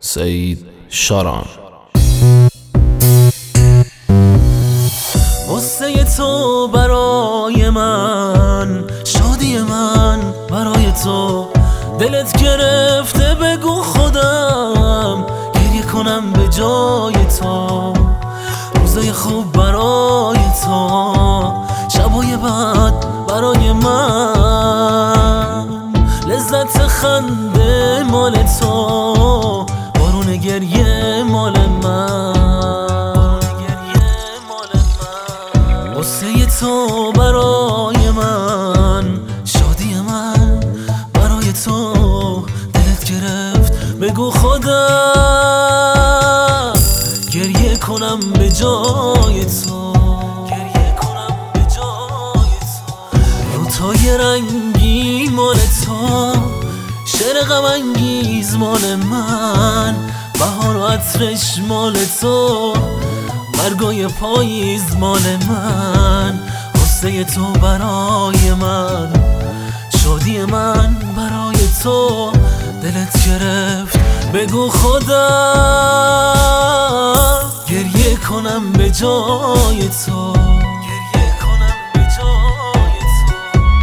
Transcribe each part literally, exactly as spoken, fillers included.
سعید شاران. قصه تو برای من، شادی من برای تو، دلت گرفته بگو خودم گریه کنم به جای تو، روزای خوب برای تو، شبای بد برای من، لذت خنده مال تو، بارون گریه مال من، قصه تو برای من، شادی من برای تو، دلت گرفت بگو خودم گریه کنم به جای تو، گریه کنم به جای تو، روتای رنگی مال تو، شعر غم انگیز مال من، بهار و عطرش مال تو، برگای پاییز مال من، قصه تو برای من، شادی من برای تو، دلت گرفت بگو خودم گریه کنم به جای تو، گریه کنم به جای تو.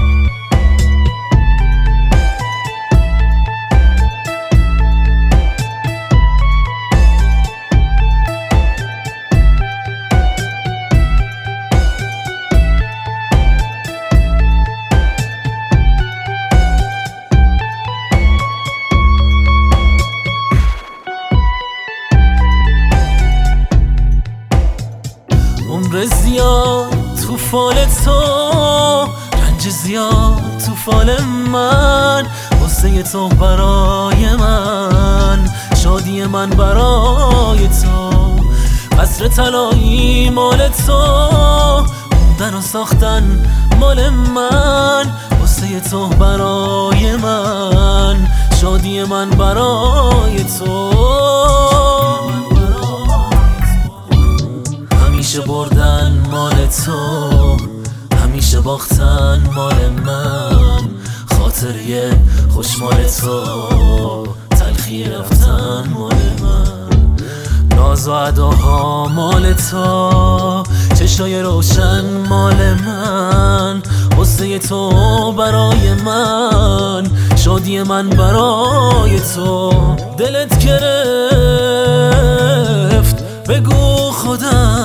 عمر زیاد تو فال تو، رنج زیاد تو فال من، قصه تو برای من، شادی من برای تو، قصر طلایی مال تو، موندن و ساختن مال من، قصه تو برای من، شادی من برای تو، همیشه بردن مال تو، همیشه باختن مال من، خاطریه خوش مال تو، تلخی رفتن مال من، ناز و اداها مال تو، چشای روشن مال من، قصه تو برای من، شادی من برای تو، دلت گرفت بگو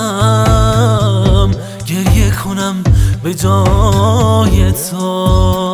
خودم گریه کنم به جای تو.